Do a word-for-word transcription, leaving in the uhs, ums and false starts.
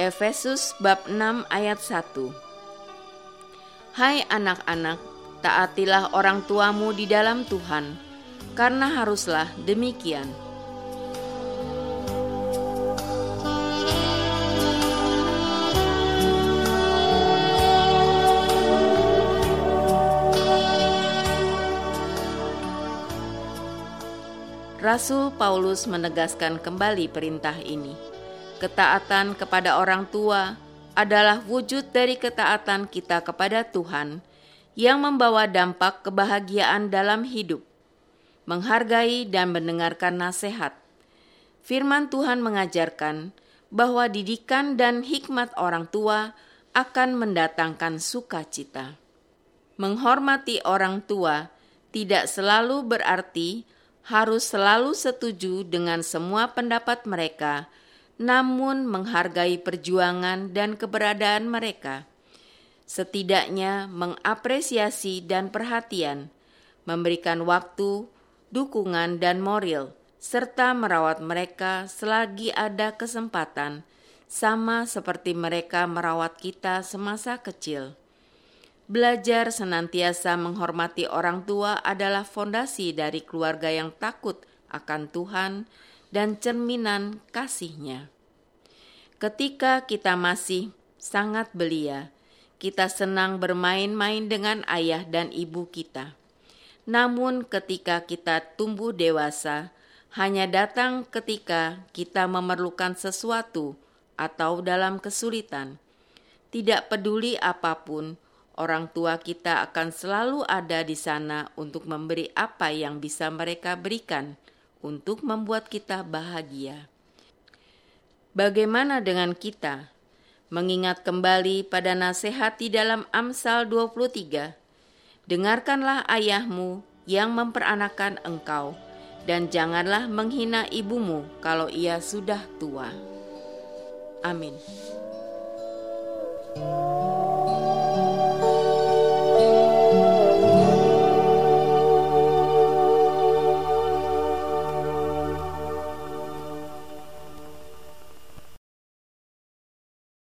Efesus bab enam ayat satu. Hai anak-anak, taatilah orang tuamu di dalam Tuhan, karena haruslah demikian. Rasul Paulus menegaskan kembali perintah ini. Ketaatan kepada orang tua adalah wujud dari ketaatan kita kepada Tuhan yang membawa dampak kebahagiaan dalam hidup, menghargai dan mendengarkan nasihat. Firman Tuhan mengajarkan bahwa didikan dan hikmat orang tua akan mendatangkan sukacita. Menghormati orang tua tidak selalu berarti harus selalu setuju dengan semua pendapat mereka, namun menghargai perjuangan dan keberadaan mereka. Setidaknya mengapresiasi dan perhatian, memberikan waktu, dukungan dan moral, serta merawat mereka selagi ada kesempatan, sama seperti mereka merawat kita semasa kecil. Belajar senantiasa menghormati orang tua adalah fondasi dari keluarga yang takut akan Tuhan dan cerminan kasih-Nya. Ketika kita masih sangat belia, kita senang bermain-main dengan ayah dan ibu kita. Namun ketika kita tumbuh dewasa, hanya datang ketika kita memerlukan sesuatu atau dalam kesulitan. Tidak peduli apapun, orang tua kita akan selalu ada di sana untuk memberi apa yang bisa mereka berikan untuk membuat kita bahagia. Bagaimana dengan kita? Mengingat kembali pada nasihat di dalam Amsal dua puluh tiga, dengarkanlah ayahmu yang memperanakan engkau, dan janganlah menghina ibumu kalau ia sudah tua. Amin.